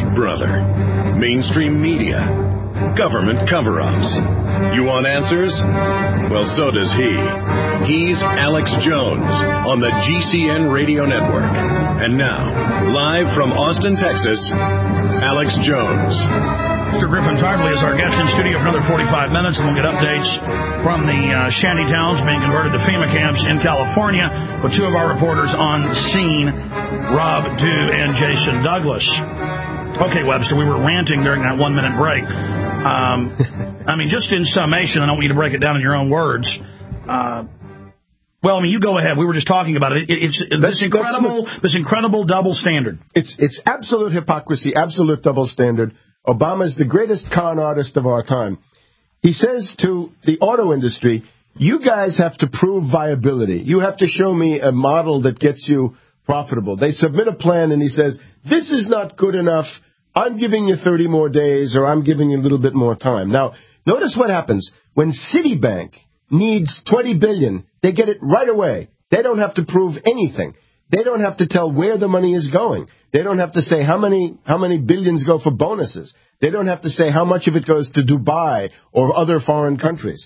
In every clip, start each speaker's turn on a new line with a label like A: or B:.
A: Big Brother, mainstream media, government cover-ups. You want answers? Well, so does he. He's Alex Jones on the GCN Radio Network. And now, live from Austin, Texas, Alex Jones.
B: Mr. Griffin Tarpley is our guest in studio for another 45 minutes, and we'll get updates from the shanty towns being converted to FEMA camps in California with two of our reporters on scene, Rob Dew and Jason Douglas. Okay, Webster, we were ranting during that 1 minute break. I mean, just in summation, I don't want you to break it down in your own words. Well, I mean, you go ahead. We were just talking about it. It's this incredible double standard.
C: It's absolute hypocrisy, absolute double standard. Obama's the greatest con artist of our time. He says to the auto industry, you guys have to prove viability. You have to show me a model that gets you profitable. They submit a plan, and he says, this is not good enough. I'm giving you 30 more days, or I'm giving you a little bit more time. Now, notice what happens. When Citibank needs $20 billion, they get it right away. They don't have to prove anything. They don't have to tell where the money is going. They don't have to say how many billions go for bonuses. They don't have to say how much of it goes to Dubai or other foreign countries.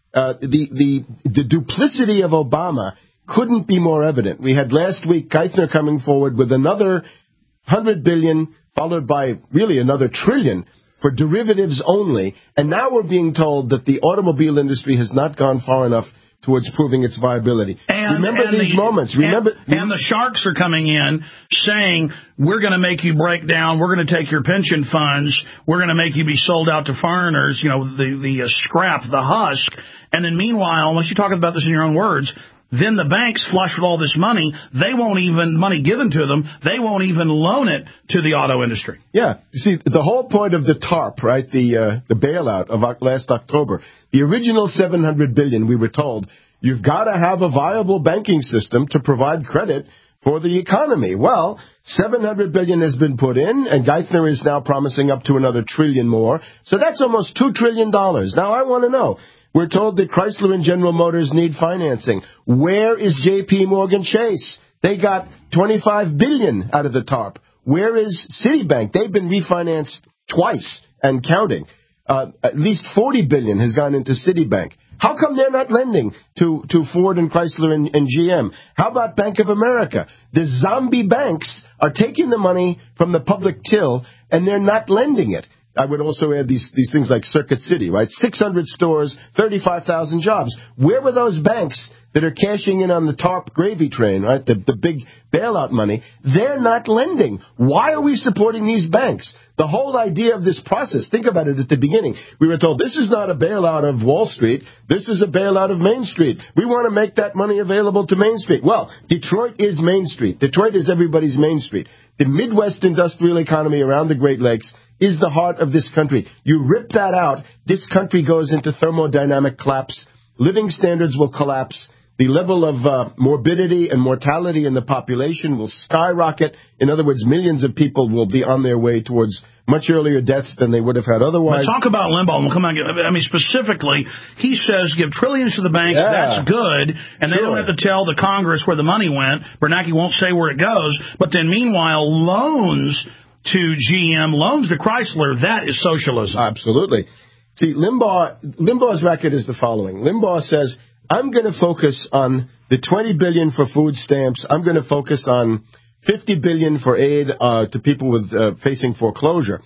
C: The duplicity of Obama couldn't be more evident. We had last week Geithner coming forward with another $100 billion, followed by really another $1 trillion for derivatives only. And now we're being told that the automobile industry has not gone far enough towards proving its viability. Remember these moments. And
B: the sharks are coming in saying, we're going to make you break down. We're going to take your pension funds. We're going to make you be sold out to foreigners, you know, the scrap, the husk. And then meanwhile, unless you're talking about this in your own words, then the banks flush with all this money. They won't even, money given to them, they won't even loan it to the auto industry.
C: Yeah. You see, the whole point of the TARP, right, the bailout of last October, the original $700 billion, we were told, you've got to have a viable banking system to provide credit for the economy. Well, $700 billion has been put in, and Geithner is now promising up to another $1 trillion more. So that's almost $2 trillion. Now, I want to know. We're told that Chrysler and General Motors need financing. Where is J.P. Morgan Chase? They got $25 billion out of the TARP. Where is Citibank? They've been refinanced twice and counting. At least $40 billion has gone into Citibank. How come they're not lending to Ford and Chrysler and GM? How about Bank of America? The zombie banks are taking the money from the public till, and they're not lending it. I would also add these things like Circuit City, right? 600 stores, 35,000 jobs. Where were those banks that are cashing in on the TARP gravy train, right? The big bailout money. They're not lending. Why are we supporting these banks? The whole idea of this process, think about it at the beginning. We were told this is not a bailout of Wall Street. This is a bailout of Main Street. We want to make that money available to Main Street. Well, Detroit is Main Street. Detroit is everybody's Main Street. The Midwest industrial economy around the Great Lakes is the heart of this country. You rip that out, this country goes into thermodynamic collapse. Living standards will collapse. The level of morbidity and mortality in the population will skyrocket. In other words, millions of people will be on their way towards much earlier deaths than they would have had otherwise.
B: But talk about Limbaugh. We'll come on. I mean, specifically, he says give trillions to the banks. Yeah, that's good. And they don't have to tell the Congress where the money went. Bernanke won't say where it goes. But then meanwhile, loans to GM, loans to Chrysler, that is socialism.
C: Absolutely. See, Limbaugh's record is the following. Limbaugh says, I'm going to focus on the $20 billion for food stamps. I'm going to focus on $50 billion for aid to people with facing foreclosure.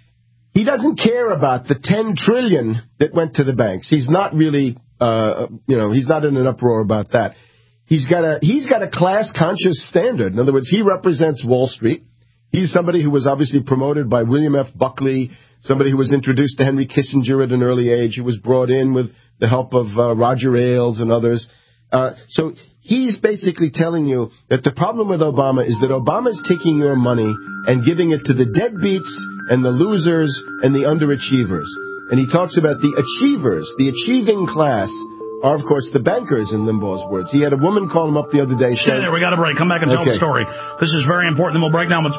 C: He doesn't care about the $10 trillion that went to the banks. He's not really, he's not in an uproar about that. He's got a class-conscious standard. In other words, he represents Wall Street. He's somebody who was obviously promoted by William F. Buckley, somebody who was introduced to Henry Kissinger at an early age, who was brought in with the help of Roger Ailes and others. So he's basically telling you that the problem with Obama is that Obama's taking your money and giving it to the deadbeats and the losers and the underachievers. And he talks about the achievers, the achieving class, are, of course, the bankers, in Limbaugh's words. He had a woman call him up the other day saying...
B: Stay there, we got a break. Come back and tell the story. This is very important. Then we'll break down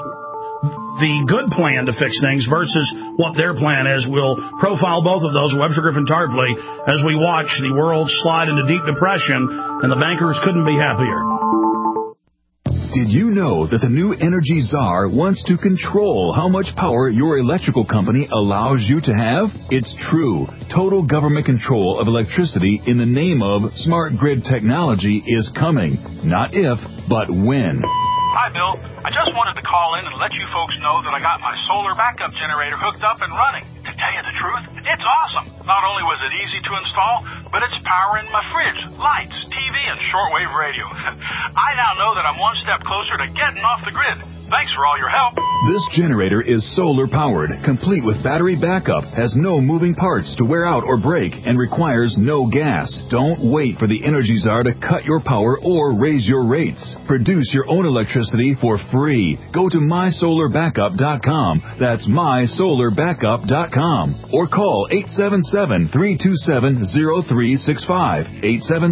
B: the good plan to fix things versus what their plan is. We'll profile both of those, Webster Griffin Tarpley, as we watch the world slide into deep depression, and the bankers couldn't be happier.
D: Did you know that the new Energy Czar wants to control how much power your electrical company allows you to have? It's true. Total government control of electricity in the name of smart grid technology is coming. Not if, but when.
E: Hi, Bill. I just wanted to call in and let you folks know that I got my solar backup generator hooked up and running. To tell you the truth, it's awesome. Not only was it easy to install, but it's powering my fridge, lights, TV, and shortwave radio. I now know that I'm one step closer to getting off the grid. Thanks for all your help.
D: This generator is solar-powered, complete with battery backup, has no moving parts to wear out or break, and requires no gas. Don't wait for the Energy Czar to cut your power or raise your rates. Produce your own electricity for free. Go to mysolarbackup.com. That's mysolarbackup.com. Or call 877-327-0365.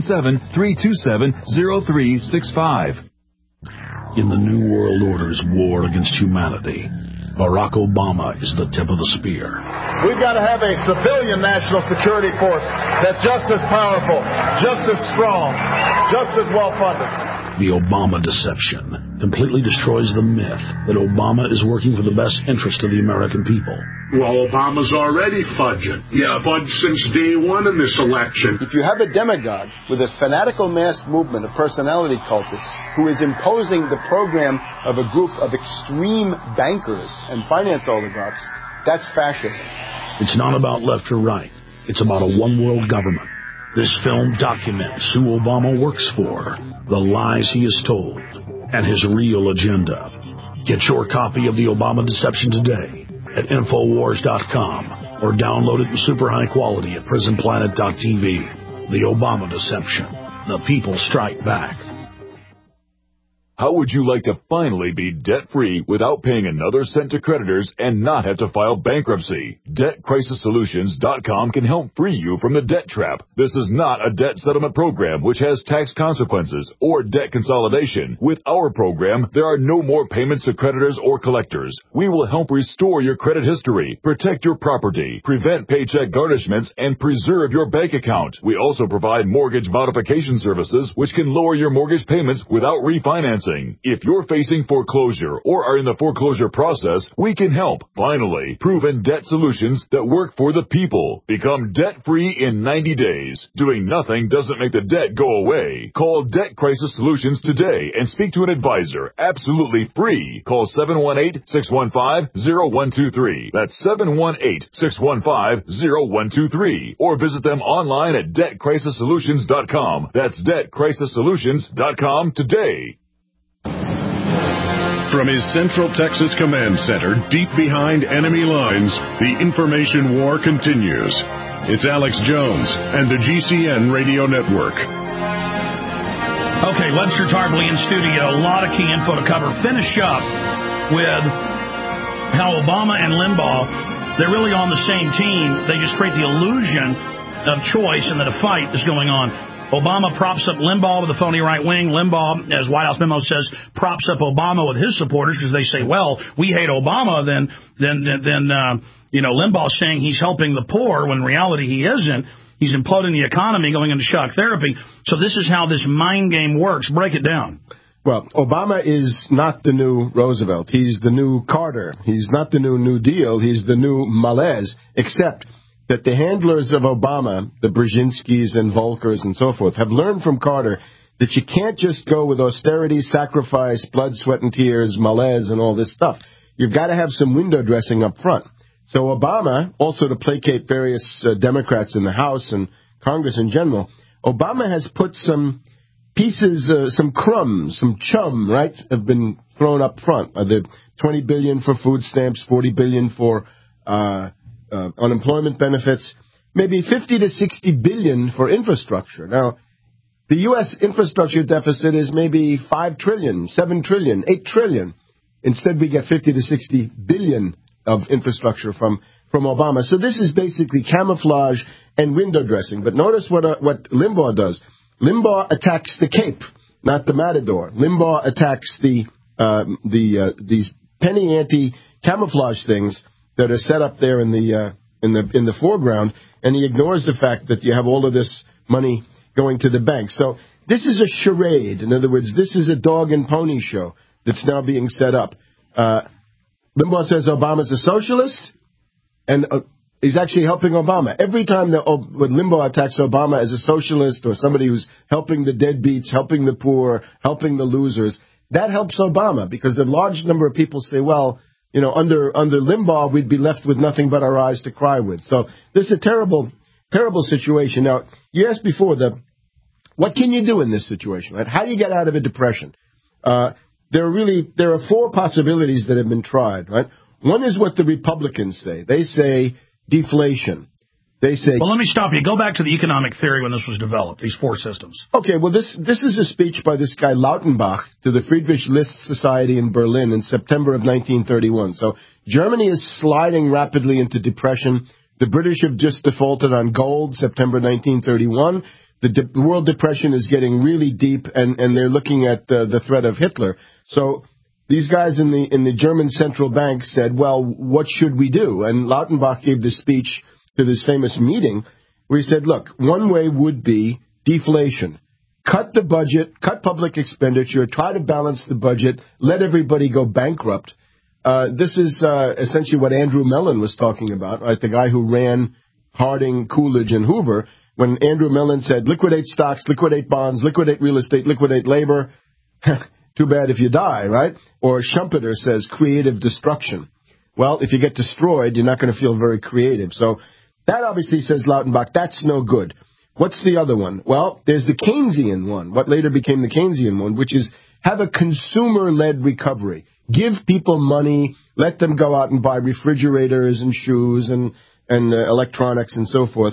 D: 877-327-0365.
F: In the New World Order's war against humanity, Barack Obama is the tip of the spear.
G: We've got to have a civilian national security force that's just as powerful, just as strong, just as well-funded.
F: The Obama deception completely destroys the myth that Obama is working for the best interest of the American people.
H: Well, Obama's already fudging. He's fudged since day one in this election.
G: If you have a demagogue with a fanatical mass movement of personality cultists who is imposing the program of a group of extreme bankers and finance oligarchs, that's fascism.
F: It's not about left or right. It's about a one-world government. This film documents who Obama works for, the lies he has told, and his real agenda. Get your copy of The Obama Deception today at Infowars.com or download it in super high quality at PrisonPlanet.tv. The Obama Deception. The people strike back.
I: How would you like to finally be debt-free without paying another cent to creditors and not have to file bankruptcy? DebtCrisisSolutions.com can help free you from the debt trap. This is not a debt settlement program which has tax consequences or debt consolidation. With our program, there are no more payments to creditors or collectors. We will help restore your credit history, protect your property, prevent paycheck garnishments, and preserve your bank account. We also provide mortgage modification services which can lower your mortgage payments without refinancing. If you're facing foreclosure or are in the foreclosure process, we can help. Finally, proven debt solutions that work for the people. Become debt-free in 90 days. Doing nothing doesn't make the debt go away. Call Debt Crisis Solutions today and speak to an advisor. Absolutely free. Call 718-615-0123. That's 718-615-0123. Or visit them online at DebtCrisisSolutions.com. That's DebtCrisisSolutions.com today.
A: From his Central Texas Command Center, deep behind enemy lines, the information war continues. It's Alex Jones and the GCN Radio Network.
B: Okay, Webster Tarpley in studio. A lot of key info to cover. Finish up with how Obama and Limbaugh, they're really on the same team. They just create the illusion of choice and that a fight is going on. Obama props up Limbaugh with the phony right wing. Limbaugh, as White House memo says, props up Obama with his supporters because they say, well, we hate Obama. Then Limbaugh's saying he's helping the poor when in reality he isn't. He's imploding the economy, going into shock therapy. So this is how this mind game works. Break it down.
C: Well, Obama is not the new Roosevelt. He's the new Carter. He's not the New Deal. He's the new Malaise, except that the handlers of Obama, the Brzezinskis and Volkers and so forth, have learned from Carter that you can't just go with austerity, sacrifice, blood, sweat, and tears, malaise, and all this stuff. You've got to have some window dressing up front. So Obama, also to placate various Democrats in the House and Congress in general, Obama has put some pieces, some crumbs, some chum, right, have been thrown up front. The $20 billion for food stamps, $40 billion for unemployment benefits, maybe $50 to $60 billion for infrastructure. Now, the U.S. infrastructure deficit is maybe $5 trillion, $7 trillion, $8 trillion. Instead, we get $50 to $60 billion of infrastructure from Obama. So this is basically camouflage and window dressing. But notice what Limbaugh does. Limbaugh attacks the Cape, not the Matador. Limbaugh attacks these penny ante camouflage things that are set up there in the foreground, and he ignores the fact that you have all of this money going to the bank. So this is a charade. In other words, this is a dog and pony show that's now being set up. Limbaugh says Obama's a socialist, and he's actually helping Obama. Every time when Limbaugh attacks Obama as a socialist or somebody who's helping the deadbeats, helping the poor, helping the losers, that helps Obama because a large number of people say, well, you know, under Limbaugh, we'd be left with nothing but our eyes to cry with. So this is a terrible, terrible situation. Now, you asked before, what can you do in this situation, right? How do you get out of a depression? There are four possibilities that have been tried, right? One is what the Republicans say. They say deflation. They say...
B: Well, let me stop you. Go back to the economic theory when this was developed, these four systems.
C: Okay, well, this is a speech by this guy Lautenbach to the Friedrich List Society in Berlin in September of 1931. So Germany is sliding rapidly into depression. The British have just defaulted on gold, September 1931. The world depression is getting really deep, and they're looking at the threat of Hitler. So these guys in the German central bank said, well, what should we do? And Lautenbach gave this speech to this famous meeting where he said, look, one way would be deflation. Cut the budget, cut public expenditure, try to balance the budget, let everybody go bankrupt. This is essentially what Andrew Mellon was talking about, right? The guy who ran Harding, Coolidge, and Hoover. When Andrew Mellon said, liquidate stocks, liquidate bonds, liquidate real estate, liquidate labor, too bad if you die, right? Or Schumpeter says creative destruction. Well, if you get destroyed, you're not going to feel very creative. So that obviously, says Lautenbach, that's no good. What's the other one? Well, there's the Keynesian one, what later became the Keynesian one, which is have a consumer-led recovery. Give people money, let them go out and buy refrigerators and shoes and electronics and so forth.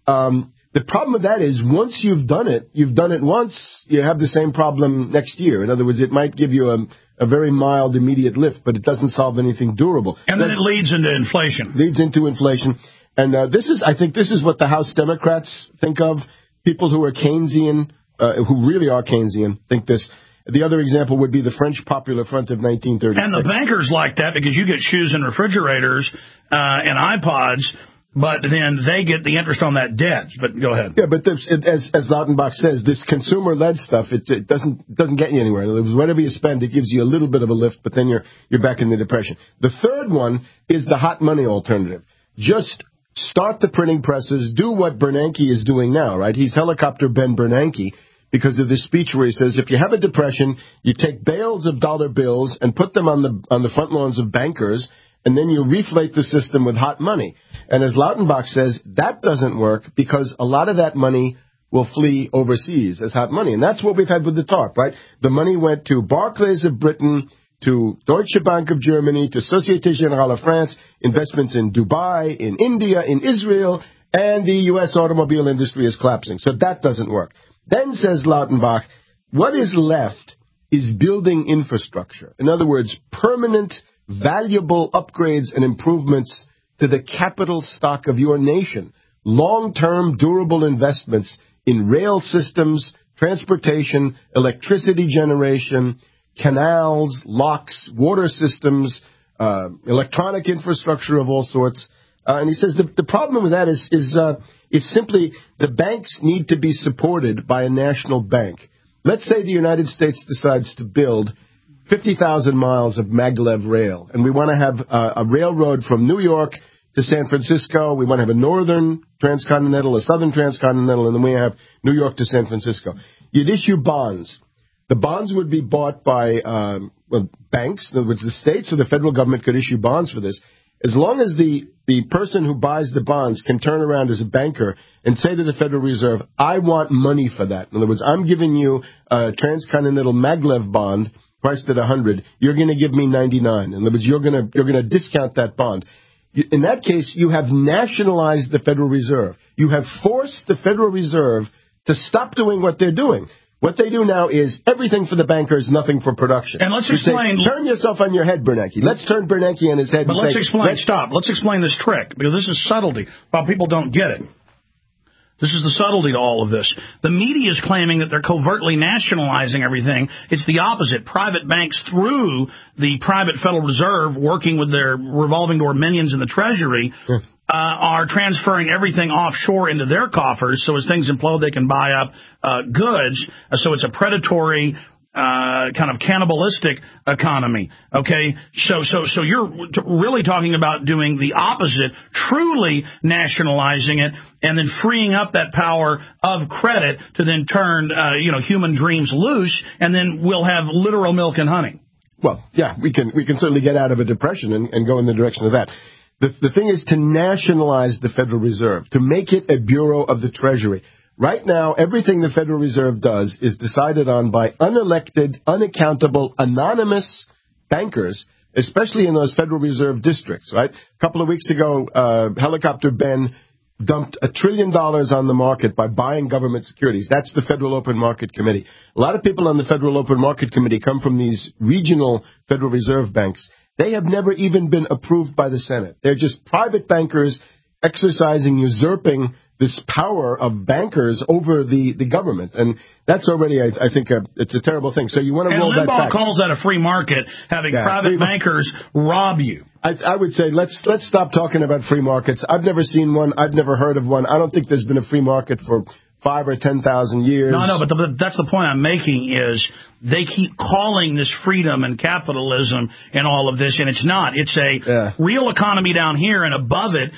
C: The problem with that is once you've done it once, you have the same problem next year. In other words, it might give you a very mild immediate lift, but it doesn't solve anything durable.
B: And then it leads into inflation.
C: Leads into inflation. And I think this is what the House Democrats think of. People who are Keynesian, who really are Keynesian, think this. The other example would be the French Popular Front of 1936. And
B: the bankers like that because you get shoes and refrigerators and iPods, but then they get the interest on that debt. But go ahead.
C: Yeah, but as Lautenbach says, this consumer-led stuff, it doesn't get you anywhere. Whatever you spend, it gives you a little bit of a lift, but then you're back in the depression. The third one is the hot money alternative. Just start the printing presses, do what Bernanke is doing now, right? He's helicopter Ben Bernanke because of this speech where he says, if you have a depression, you take bales of dollar bills and put them on the front lawns of bankers, and then you reflate the system with hot money. And as Lautenbach says, that doesn't work because a lot of that money will flee overseas as hot money. And that's what we've had with the TARP, right? The money went to Barclays of Britain, to Deutsche Bank of Germany, to Société Générale of France, investments in Dubai, in India, in Israel, and the U.S. automobile industry is collapsing. So that doesn't work. Then, says Lautenbach, what is left is building infrastructure. In other words, permanent, valuable upgrades and improvements to the capital stock of your nation. Long-term, durable investments in rail systems, transportation, electricity generation, canals, locks, water systems, electronic infrastructure of all sorts. And he says the problem with that is simply the banks need to be supported by a national bank. Let's say the United States decides to build 50,000 miles of maglev rail, and we want to have a railroad from New York to San Francisco. We want to have a northern transcontinental, a southern transcontinental, and then we have New York to San Francisco. You'd issue bonds. The bonds would be bought by banks, in other words, the states or the federal government could issue bonds for this. As long as the person who buys the bonds can turn around as a banker and say to the Federal Reserve, I want money for that. In other words, I'm giving you a transcontinental maglev bond priced at 100. You're going to give me 99. In other words, you're going to discount that bond. In that case, you have nationalized the Federal Reserve. You have forced the Federal Reserve to stop doing what they're doing. What they do now is everything for the bankers, nothing for production.
B: And let's explain.
C: Turn yourself on your head, Bernanke. Let's turn Bernanke on his head.
B: But let's explain. Stop. Let's explain this trick because this is subtlety. While people don't get it. This is the subtlety to all of this. The media is claiming that they're covertly nationalizing everything. It's the opposite. Private banks through the private Federal Reserve working with their revolving door minions in the Treasury are transferring everything offshore into their coffers, so as things implode, they can buy up goods. So it's a predatory, kind of cannibalistic economy. Okay, so you're really talking about doing the opposite, truly nationalizing it, and then freeing up that power of credit to then turn human dreams loose, and then we'll have literal milk and honey.
C: Well, yeah, we can certainly get out of a depression and go in the direction of that. The thing is to nationalize the Federal Reserve, to make it a bureau of the Treasury. Right now, everything the Federal Reserve does is decided on by unelected, unaccountable, anonymous bankers, especially in those Federal Reserve districts, right? A couple of weeks ago, Helicopter Ben dumped $1 trillion on the market by buying government securities. That's the Federal Open Market Committee. A lot of people on the Federal Open Market Committee come from these regional Federal Reserve banks. They have never even been approved by the Senate. They're just private bankers usurping this power of bankers over the government. And that's already, I think, it's a terrible thing. So you want to roll that back.
B: And Limbaugh calls that a free market, having private bankers rob you.
C: I would say let's stop talking about free markets. I've never seen one. I've never heard of one. I don't think there's been a free market for 5,000 or 10,000 years.
B: No, but that's the point I'm making is they keep calling this freedom and capitalism and all of this, and it's not. It's a real economy down here, and above it,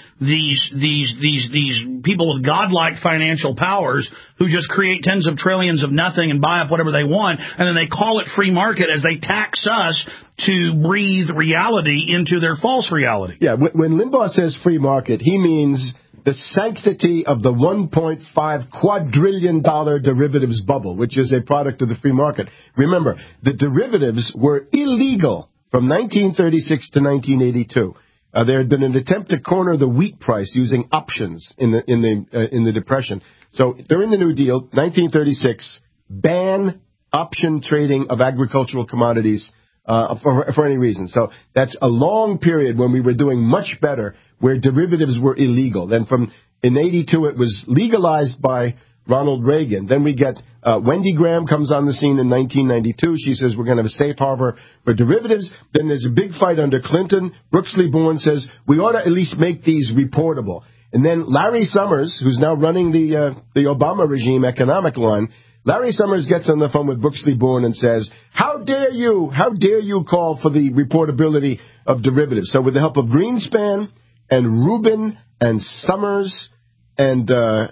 B: these people with godlike financial powers who just create tens of trillions of nothing and buy up whatever they want, and then they call it free market as they tax us to breathe reality into their false reality.
C: Yeah, when Limbaugh says free market, he means the sanctity of the $1.5 quadrillion derivatives bubble, which is a product of the free market. Remember, the derivatives were illegal from 1936 to 1982. There had been an attempt to corner the wheat price using options in the Depression. So during the New Deal, 1936, ban option trading of agricultural commodities for any reason. So that's a long period when we were doing much better, where derivatives were illegal. Then in 82, it was legalized by Ronald Reagan. Then we get Wendy Graham comes on the scene in 1992. She says we're going to have a safe harbor for derivatives. Then there's a big fight under Clinton. Brooksley Born says we ought to at least make these reportable. And then Larry Summers, who's now running the Obama regime economic line, Larry Summers gets on the phone with Brooksley Born and says, how dare you call for the reportability of derivatives? So with the help of Greenspan and Rubin and Summers and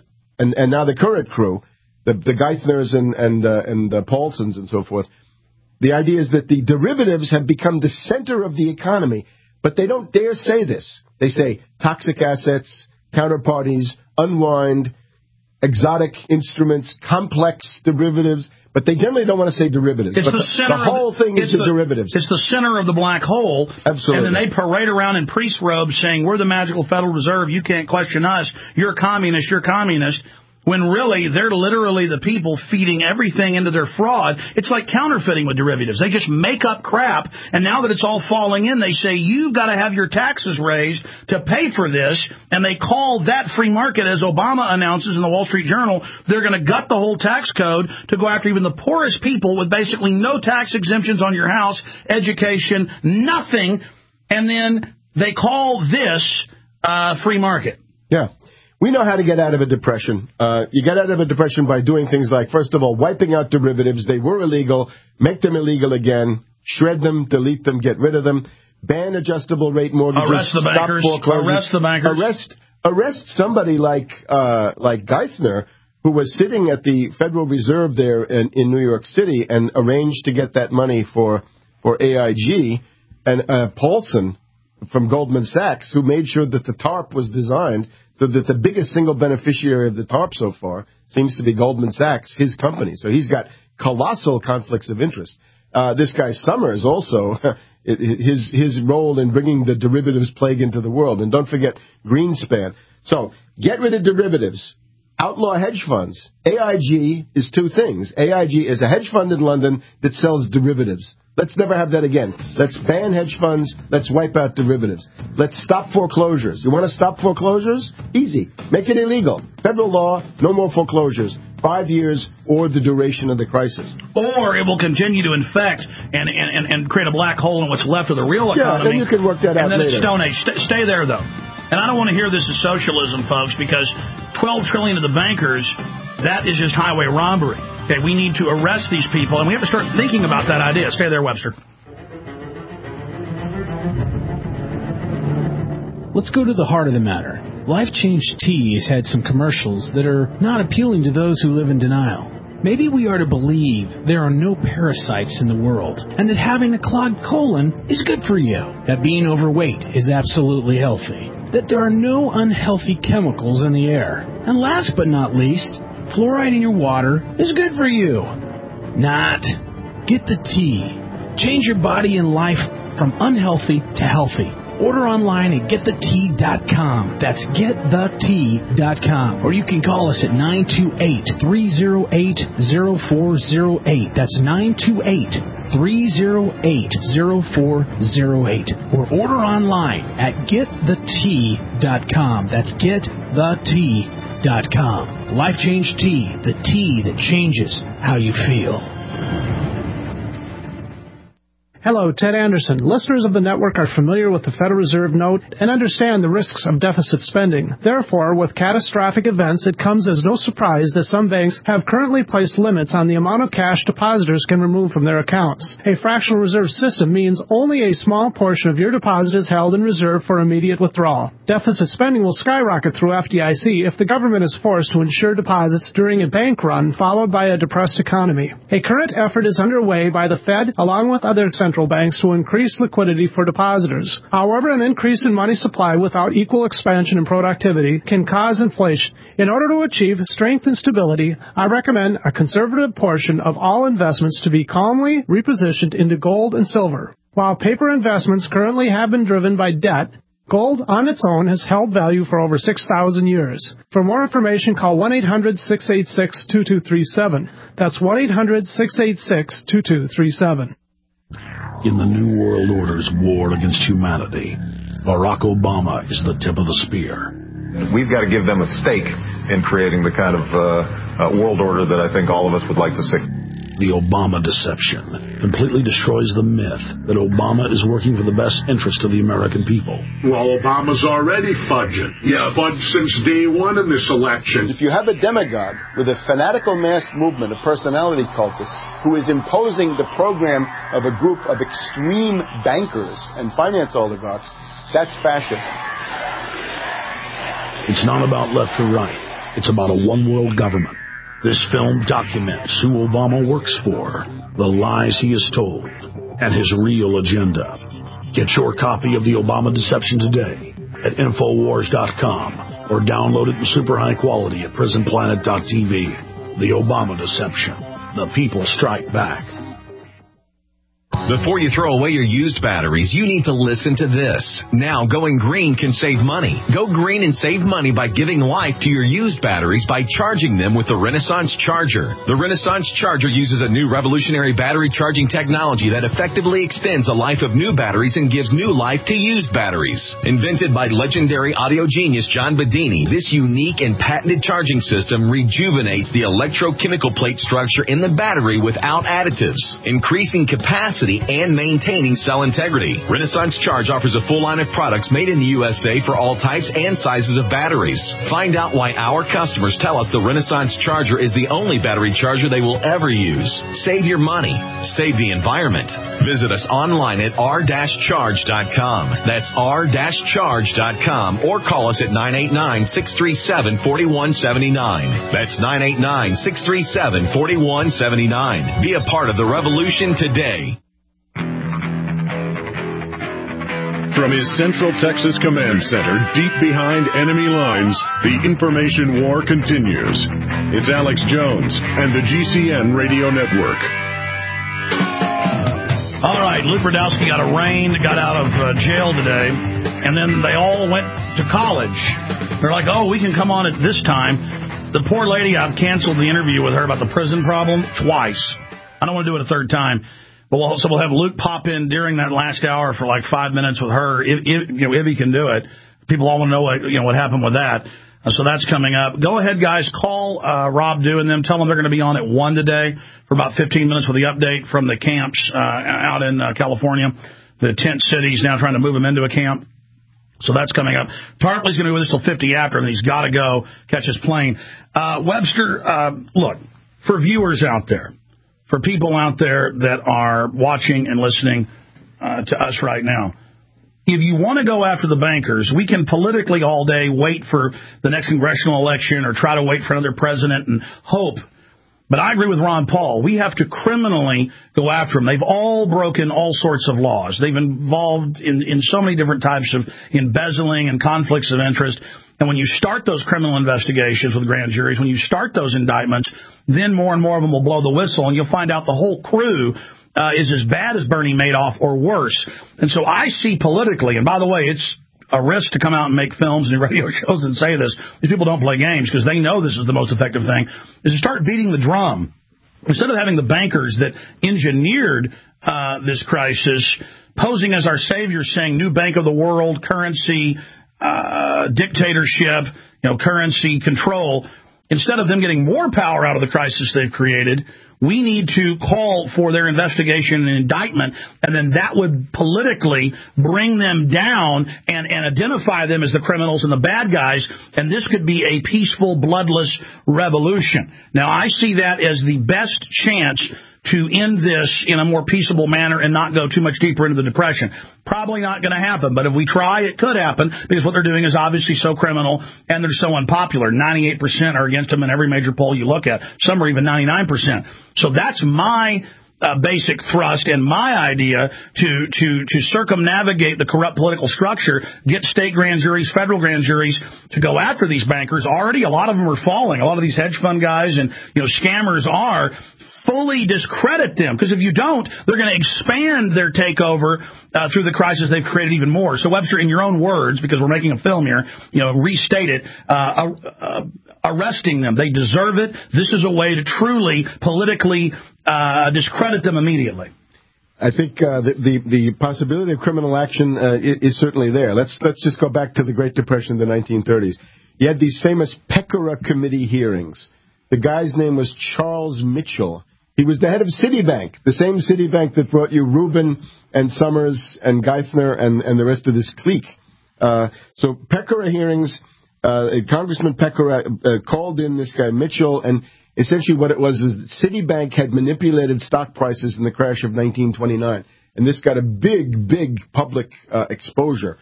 C: now the current crew, the Geithners and Paulsons and so forth, the idea is that the derivatives have become the center of the economy, but they don't dare say this. They say toxic assets, counterparties, unwind, exotic instruments, complex derivatives, but they generally don't want to say derivatives.
B: It's the
C: whole thing is the derivatives.
B: It's the center of the black hole.
C: Absolutely.
B: And then they parade around in priest robes saying, we're the magical Federal Reserve, you can't question us, you're communist, when really they're literally the people feeding everything into their fraud. It's like counterfeiting with derivatives. They just make up crap, and now that it's all falling in, they say, you've got to have your taxes raised to pay for this, and they call that free market, as Obama announces in the Wall Street Journal. They're going to gut the whole tax code to go after even the poorest people with basically no tax exemptions on your house, education, nothing, and then they call this free market.
C: Yeah. We know how to get out of a depression. You get out of a depression by doing things like, first of all, wiping out derivatives. They were illegal. Make them illegal again. Shred them, delete them, get rid of them. Ban adjustable rate mortgages.
B: Arrest the bankers. Arrest the bankers.
C: Arrest somebody like Geithner, who was sitting at the Federal Reserve there in New York City and arranged to get that money for AIG, and Paulson from Goldman Sachs, who made sure that the TARP was designed so that the biggest single beneficiary of the TARP so far seems to be Goldman Sachs, his company. So he's got colossal conflicts of interest. This guy Summers also, his role in bringing the derivatives plague into the world. And don't forget Greenspan. So get rid of derivatives. Outlaw hedge funds. AIG is two things. AIG is a hedge fund in London that sells derivatives. Let's never have that again. Let's ban hedge funds. Let's wipe out derivatives. Let's stop foreclosures. You want to stop foreclosures? Easy. Make it illegal. Federal law, no more foreclosures. 5 years or the duration of the crisis.
B: Or it will continue to infect and create a black hole in what's left of the real economy.
C: Yeah, then you can work that out later.
B: And then it's Stone Age. Stay there, though. And I don't want to hear this as socialism, folks, because $12 trillion to the bankers, that is just highway robbery. Okay, we need to arrest these people, and we have to start thinking about that idea. Stay there, Webster.
J: Let's go to the heart of the matter. Life Change Tea has had some commercials that are not appealing to those who live in denial. Maybe we are to believe there are no parasites in the world, and that having a clogged colon is good for you, that being overweight is absolutely healthy, that there are no unhealthy chemicals in the air, and last but not least, fluoride in your water is good for you. Not. Get the tea. Change your body and life from unhealthy to healthy. Order online at getthetea.com. That's getthetea.com. Or you can call us at 928-308-0408. That's 928-308-0408. Or order online at getthetea.com. That's getthetea.com. Life Change Tea, the tea that changes how you feel.
K: Hello, Ted Anderson. Listeners of the network are familiar with the Federal Reserve note and understand the risks of deficit spending. Therefore, with catastrophic events, it comes as no surprise that some banks have currently placed limits on the amount of cash depositors can remove from their accounts. A fractional reserve system means only a small portion of your deposit is held in reserve for immediate withdrawal. Deficit spending will skyrocket through FDIC if the government is forced to insure deposits during a bank run followed by a depressed economy. A current effort is underway by the Fed along with other central banks to increase liquidity for depositors. However, an increase in money supply without equal expansion and productivity can cause inflation. In order to achieve strength and stability, I recommend a conservative portion of all investments to be calmly repositioned into gold and silver. While paper investments currently have been driven by debt, gold on its own has held value for over 6,000 years. For more information, call 1-800-686-2237. That's 1-800-686-2237.
F: In the New World Order's war against humanity, Barack Obama is the tip of the spear.
L: We've got to give them a stake in creating the kind of world order that I think all of us would like to see.
F: The Obama deception completely destroys the myth that Obama is working for the best interest of the American people.
H: Well, Obama's already fudging. Yeah, fudged since day one in this election.
G: If you have a demagogue with a fanatical mass movement of personality cultists who is imposing the program of a group of extreme bankers and finance oligarchs, that's fascism.
F: It's not about left or right. It's about a one-world government. This film documents who Obama works for, the lies he has told, and his real agenda. Get your copy of The Obama Deception today at Infowars.com or download it in super high quality at PrisonPlanet.tv. The Obama Deception. The people strike back.
M: Before you throw away your used batteries, you need to listen to this. Now, going green can save money. Go green and save money by giving life to your used batteries by charging them with the Renaissance Charger. The Renaissance Charger uses a new revolutionary battery charging technology that effectively extends the life of new batteries and gives new life to used batteries. Invented by legendary audio genius John Bedini, this unique and patented charging system rejuvenates the electrochemical plate structure in the battery without additives, increasing capacity and maintaining cell integrity. Renaissance Charge offers a full line of products made in the USA for all types and sizes of batteries. Find out why our customers tell us the Renaissance Charger is the only battery charger they will ever use. Save your money. Save the environment. Visit us online at r-charge.com. That's r-charge.com or call us at 989-637-4179. That's 989-637-4179. Be a part of the revolution today.
A: From his Central Texas Command Center, deep behind enemy lines, the information war continues. It's Alex Jones and the GCN Radio Network.
B: All right, Luke Rudowski got arraigned, got out of jail today, and then they all went to college. They're like, oh, we can come on at this time. The poor lady, I've canceled the interview with her about the prison problem twice. I don't want to do it a third time. But we'll have Luke pop in during that last hour for like 5 minutes with her, if he can do it. People all want to know what happened with that. So that's coming up. Go ahead, guys. Call Rob Dew and them. Tell them they're going to be on at 1 today for about 15 minutes with the update from the camps out in California. The tent cities now trying to move them into a camp. So that's coming up. Tarpley's going to be with us till 50 after, and he's got to go catch his plane. Webster, look, for viewers out there, for people out there that are watching and listening to us right now, if you want to go after the bankers, we can politically all day wait for the next congressional election or try to wait for another president and hope. But I agree with Ron Paul. We have to criminally go after them. They've all broken all sorts of laws. They've involved in so many different types of embezzling and conflicts of interest. And when you start those criminal investigations with grand juries, when you start those indictments, then more and more of them will blow the whistle, and you'll find out the whole crew is as bad as Bernie Madoff or worse. And so I see politically, and by the way, it's a risk to come out and make films and radio shows and say this. These people don't play games because they know this is the most effective thing, is to start beating the drum. Instead of having the bankers that engineered this crisis posing as our saviors, saying new bank of the world, currency, dictatorship, currency control, instead of them getting more power out of the crisis they've created, we need to call for their investigation and indictment, and then that would politically bring them down and identify them as the criminals and the bad guys, and this could be a peaceful, bloodless revolution. Now, I see that as the best chance to end this in a more peaceable manner and not go too much deeper into the depression. Probably not going to happen, but if we try, it could happen, because what they're doing is obviously so criminal and they're so unpopular. 98% are against them in every major poll you look at. Some are even 99%. So that's my basic thrust and my idea to circumnavigate the corrupt political structure, get state grand juries, federal grand juries to go after these bankers. Already a lot of them are falling. A lot of these hedge fund guys and scammers are. Fully discredit them, because if you don't, they're going to expand their takeover through the crisis they've created even more. So, Webster, in your own words, because we're making a film here, restate it, arresting them. They deserve it. This is a way to truly politically discredit them immediately.
C: I think the possibility of criminal action is certainly there. Let's just go back to the Great Depression in the 1930s. You had these famous Pecora Committee hearings. The guy's name was Charles Mitchell. He was the head of Citibank, the same Citibank that brought you Rubin and Summers and Geithner and the rest of this clique. So Pecora hearings, Congressman Pecora called in this guy Mitchell, and essentially what it was is that Citibank had manipulated stock prices in the crash of 1929. And this got a big public exposure.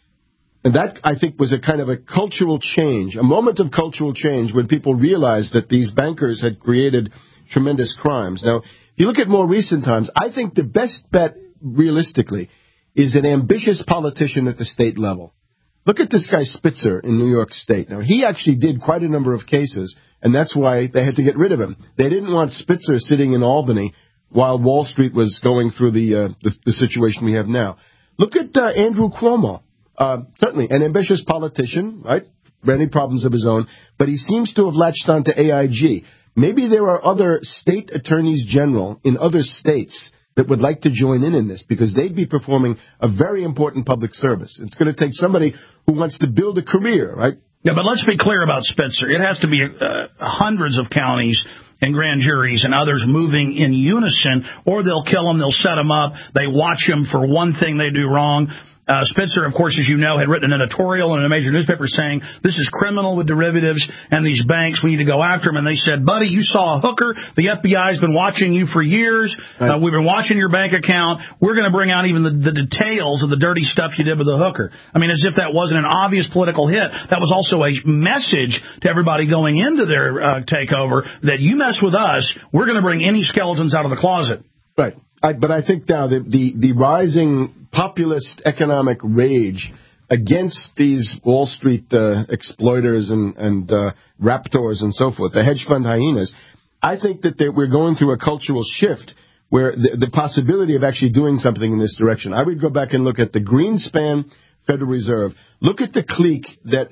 C: And that, I think, was a kind of a cultural change, a moment of cultural change when people realized that these bankers had created tremendous crimes. Now, if you look at more recent times, I think the best bet, realistically, is an ambitious politician at the state level. Look at this guy Spitzer in New York State. Now, he actually did quite a number of cases, and that's why they had to get rid of him. They didn't want Spitzer sitting in Albany while Wall Street was going through the situation we have now. Look at Andrew Cuomo. Certainly an ambitious politician, right? Many problems of his own, but he seems to have latched on to AIG. Maybe there are other state attorneys general in other states that would like to join in this, because they'd be performing a very important public service. It's going to take somebody who wants to build a career, right?
B: Yeah, but let's be clear about Spitzer. It has to be hundreds of counties and grand juries and others moving in unison, or they'll kill them, they'll set them up, they watch them for one thing they do wrong. Spitzer, of course, as you know, had written an editorial in a major newspaper saying this is criminal with derivatives and these banks, we need to go after them. And they said, buddy, you saw a hooker. The FBI's been watching you for years. Right. We've been watching your bank account. We're going to bring out even the details of the dirty stuff you did with the hooker. I mean, as if that wasn't an obvious political hit. That was also a message to everybody going into their takeover that you mess with us, we're going to bring any skeletons out of the closet.
C: Right. But I think now the rising populist economic rage against these Wall Street exploiters and raptors and so forth, the hedge fund hyenas, I think that we're going through a cultural shift where the possibility of actually doing something in this direction. I would go back and look at the Greenspan Federal Reserve. Look at the clique that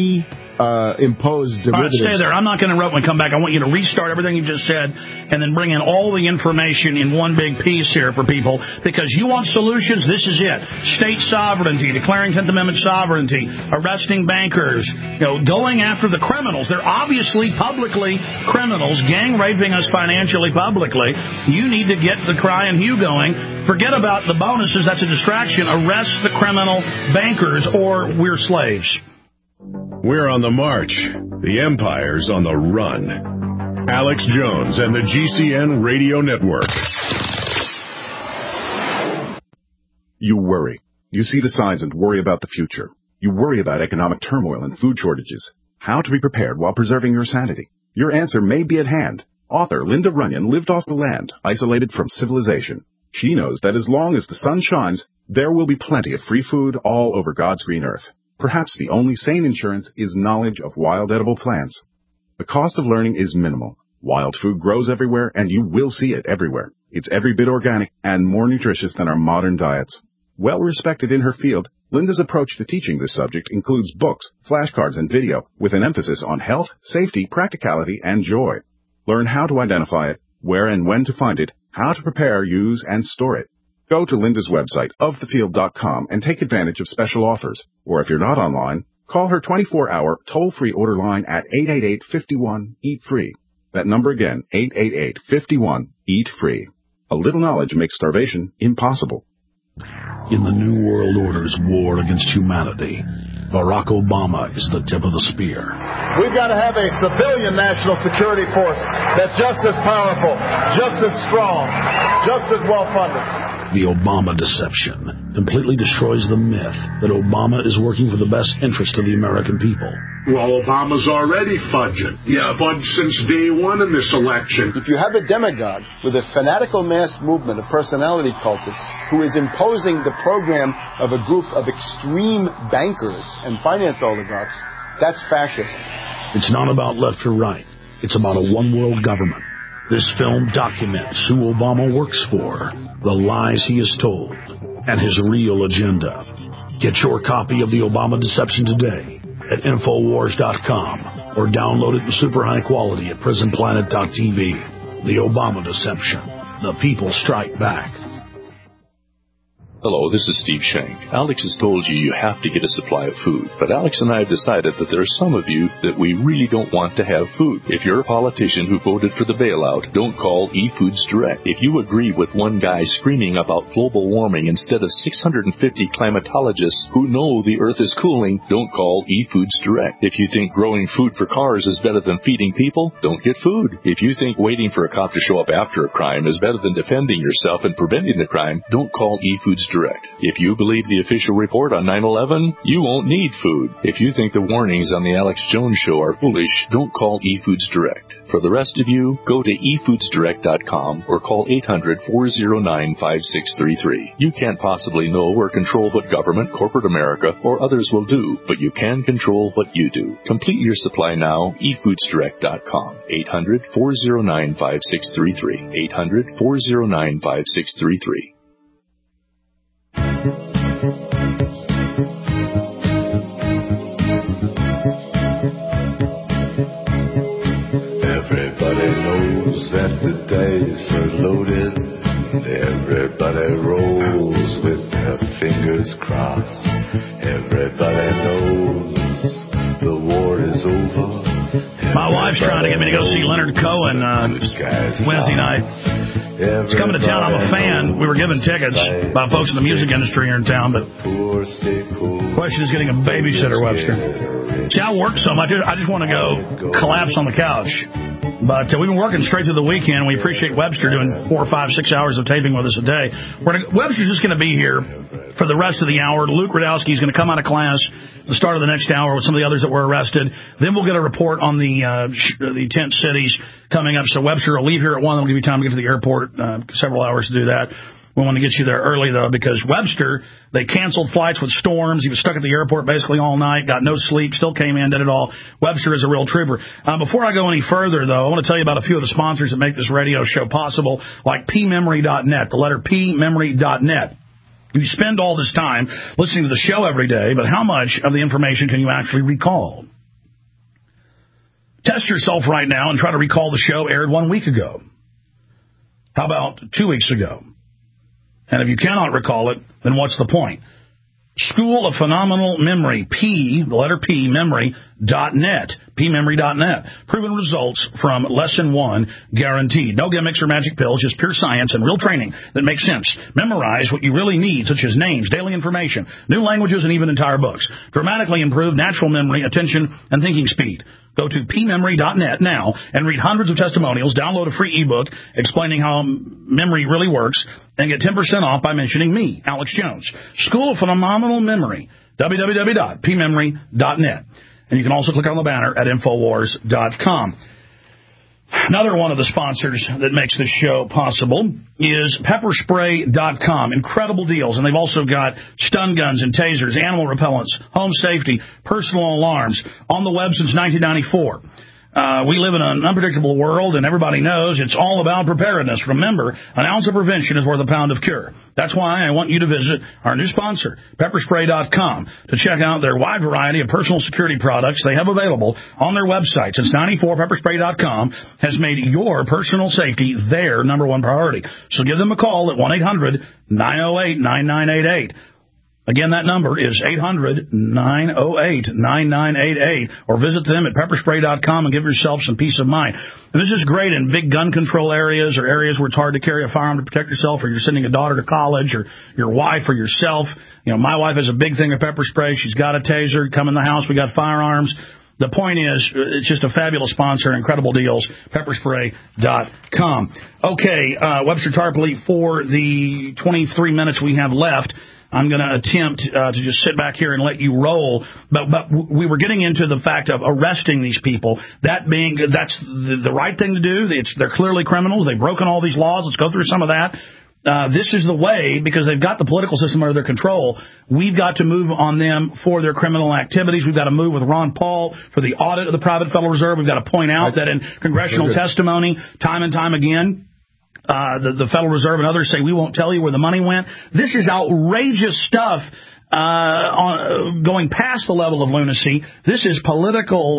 C: imposed derivatives. All right,
B: stay there. I'm not going to interrupt when we come back. I want you to restart everything you just said and then bring in all the information in one big piece here for people, because you want solutions. This is it. State sovereignty, declaring 10th Amendment sovereignty, arresting bankers, going after the criminals. They're obviously publicly criminals, gang raping us financially publicly. You need to get the cry and hue going. Forget about the bonuses. That's a distraction. Arrest the criminal bankers or we're slaves.
A: We're on the march. The empire's on the run. Alex Jones and the GCN Radio Network.
N: You worry. You see the signs and worry about the future. You worry about economic turmoil and food shortages. How to be prepared while preserving your sanity. Your answer may be at hand. Author Linda Runyon lived off the land, isolated from civilization. She knows that as long as the sun shines, there will be plenty of free food all over God's green earth. Perhaps the only sane insurance is knowledge of wild edible plants. The cost of learning is minimal. Wild food grows everywhere, and you will see it everywhere. It's every bit organic and more nutritious than our modern diets. Well respected in her field, Linda's approach to teaching this subject includes books, flashcards, and video with an emphasis on health, safety, practicality, and joy. Learn how to identify it, where and when to find it, how to prepare, use, and store it. Go to Linda's website, ofthefield.com, and take advantage of special offers. Or if you're not online, call her 24-hour toll-free order line at 888-51-EAT-FREE. That number again, 888-51-EAT-FREE. A little knowledge makes starvation impossible.
F: In the New World Order's war against humanity, Barack Obama is the tip of the spear.
O: We've got to have a civilian national security force that's just as powerful, just as strong, just as well-funded.
F: The Obama deception completely destroys the myth that Obama is working for the best interest of the American people.
H: Well, Obama's already fudging. He's fudged since day one in this election.
G: If you have a demagogue with a fanatical mass movement of personality cultists who is imposing the program of a group of extreme bankers and finance oligarchs, that's fascism.
F: It's not about left or right. It's about a one-world government. This film documents who Obama works for, the lies he has told, and his real agenda. Get your copy of The Obama Deception today at Infowars.com or download it in super high quality at PrisonPlanet.tv. The Obama Deception. The people strike back.
P: Hello, this is Steve Shank. Alex has told you have to get a supply of food, but Alex and I have decided that there are some of you that we really don't want to have food. If you're a politician who voted for the bailout, don't call eFoods Direct. If you agree with one guy screaming about global warming instead of 650 climatologists who know the earth is cooling, don't call eFoods Direct. If you think growing food for cars is better than feeding people, don't get food. If you think waiting for a cop to show up after a crime is better than defending yourself and preventing the crime, don't call eFoods Direct. If you believe the official report on 9/11, you won't need food. If you think the warnings on the Alex Jones Show are foolish, don't call eFoods Direct. For the rest of you, go to efoodsdirect.com or call 800-409-5633. You can't possibly know or control what government, corporate America, or others will do, but you can control what you do. Complete your supply now, efoodsdirect.com. 800-409-5633. 800-409-5633.
Q: Everybody knows that the dice are loaded. Everybody rolls with their fingers crossed. Everybody knows the war is over.
B: My wife's trying to get me to go see Leonard Cohen Wednesday night. He's coming to town. I'm a fan. We were given tickets by folks in the music industry here in town, but the question is getting a babysitter, Webster. See, I work so much, I just want to go collapse on the couch. But we've been working straight through the weekend. We appreciate Webster doing 4, 5, 6 hours of taping with us a day. Webster's just going to be here for the rest of the hour. Luke Rudowski is going to come out of class at the start of the next hour with some of the others that were arrested. Then we'll get a report on the tent cities coming up. So Webster will leave here at 1. That'll give you time to get to the airport, several hours to do that. We want to get you there early, though, because Webster, they canceled flights with storms. He was stuck at the airport basically all night, got no sleep, still came in, did it all. Webster is a real trooper. Before I go any further, though, I want to tell you about a few of the sponsors that make this radio show possible, like pmemory.net, the letter pmemory.net. You spend all this time listening to the show every day, but how much of the information can you actually recall? Test yourself right now and try to recall the show aired 1 week ago. How about 2 weeks ago? And if you cannot recall it, then what's the point? School of Phenomenal Memory, the letter P, memory.net, pmemory.net. Proven results from lesson 1 guaranteed. No gimmicks or magic pills, just pure science and real training that makes sense. Memorize what you really need, such as names, daily information, new languages, and even entire books. Dramatically improve natural memory, attention, and thinking speed. Go to pmemory.net now and read hundreds of testimonials, download a free ebook explaining how memory really works, and get 10% off by mentioning me, Alex Jones. School of Phenomenal Memory, www.pmemory.net. And you can also click on the banner at Infowars.com. Another one of the sponsors that makes this show possible is Pepperspray.com. Incredible deals. And they've also got stun guns and tasers, animal repellents, home safety, personal alarms on the web since 1994. We live in an unpredictable world, and everybody knows it's all about preparedness. Remember, an ounce of prevention is worth a pound of cure. That's why I want you to visit our new sponsor, Pepperspray.com, to check out their wide variety of personal security products they have available on their website. Since 94, Pepperspray.com has made your personal safety their number one priority. So give them a call at 1-800-908-9988. Again, that number is 800-908-9988, or visit them at pepperspray.com and give yourself some peace of mind. And this is great in big gun control areas or areas where it's hard to carry a firearm to protect yourself, or you're sending a daughter to college, or your wife or yourself. You know, my wife has a big thing of pepper spray. She's got a taser. Come in the house. We got firearms. The point is, it's just a fabulous sponsor, incredible deals, pepperspray.com. Okay, Webster Tarpley, for the 23 minutes we have left, I'm going to attempt to just sit back here and let you roll. But we were getting into the fact of arresting these people. That's the right thing to do. They're clearly criminals. They've broken all these laws. Let's go through some of that. This is the way, because they've got the political system under their control. We've got to move on them for their criminal activities. We've got to move with Ron Paul for the audit of the private Federal Reserve. We've got to point out that in congressional testimony, time and time again, the Federal Reserve and others say, we won't tell you where the money went. This is outrageous stuff, going past the level of lunacy. This is political,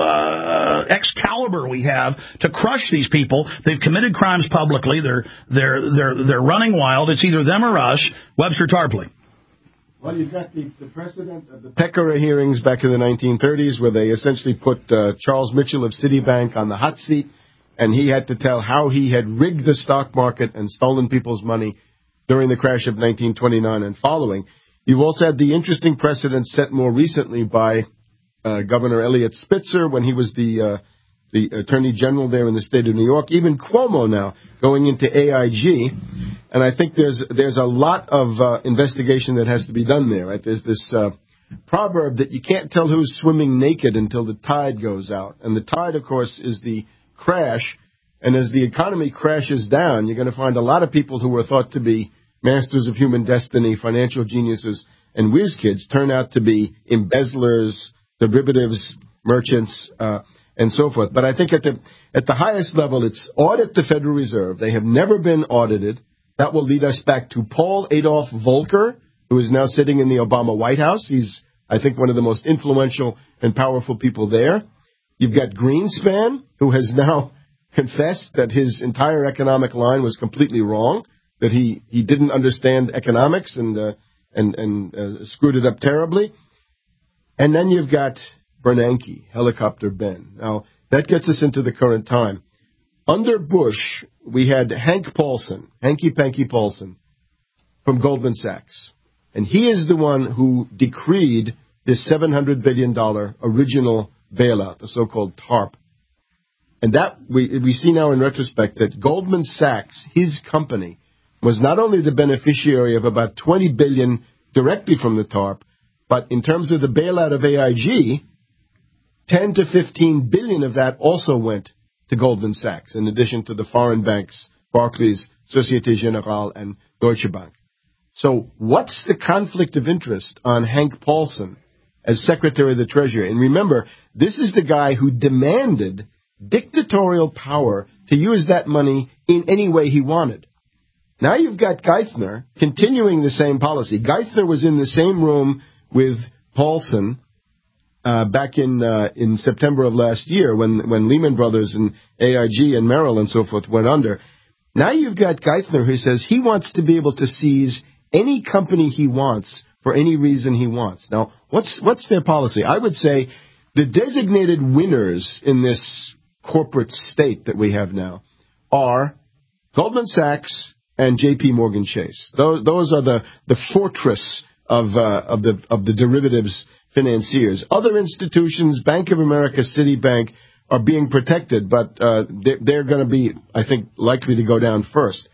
B: Excalibur we have to crush these people. They've committed crimes publicly. They're running wild. It's either them or us. Webster Tarpley.
C: Well, you've got the precedent of the Peckera hearings back in the 1930s, where they essentially put Charles Mitchell of Citibank on the hot seat, and he had to tell how he had rigged the stock market and stolen people's money during the crash of 1929 and following. You've also had the interesting precedent set more recently by Governor Eliot Spitzer when he was the Attorney General there in the state of New York. Even Cuomo now going into AIG. And I think there's a lot of investigation that has to be done there. Right? There's this proverb that you can't tell who's swimming naked until the tide goes out. And the tide, of course, is the crash, and as the economy crashes down, you're going to find a lot of people who were thought to be masters of human destiny, financial geniuses, and whiz kids turn out to be embezzlers, derivatives, merchants, and so forth. But I think at the highest level, it's audit the Federal Reserve. They have never been audited. That will lead us back to Paul Adolph Volcker, who is now sitting in the Obama White House. He's, I think, one of the most influential and powerful people there. You've got Greenspan, who has now confessed that his entire economic line was completely wrong, that he didn't understand economics and screwed it up terribly. And then you've got Bernanke, Helicopter Ben. Now, that gets us into the current time. Under Bush, we had Hank Paulson, Hanky Panky Paulson, from Goldman Sachs. And he is the one who decreed this $700 billion original bailout, the so-called TARP. And that we see now in retrospect that Goldman Sachs, his company, was not only the beneficiary of about $20 billion directly from the TARP, but in terms of the bailout of AIG, $10 to $15 billion of that also went to Goldman Sachs, in addition to the foreign banks, Barclays, Societe Generale, and Deutsche Bank. So what's the conflict of interest on Hank Paulson as Secretary of the Treasury? And remember, this is the guy who demanded dictatorial power to use that money in any way he wanted. Now you've got Geithner continuing the same policy. Geithner was in the same room with Paulson back in September of last year when Lehman Brothers and AIG and Merrill and so forth went under. Now you've got Geithner who says he wants to be able to seize any company he wants for any reason he wants. Now, what's their policy? I would say The designated winners in this corporate state that we have now are Goldman Sachs and J.P. Morgan Chase. Those are the fortress of the derivatives financiers. Other institutions, Bank of America, Citibank, are being protected, but they're going to be, I think, likely to go down first.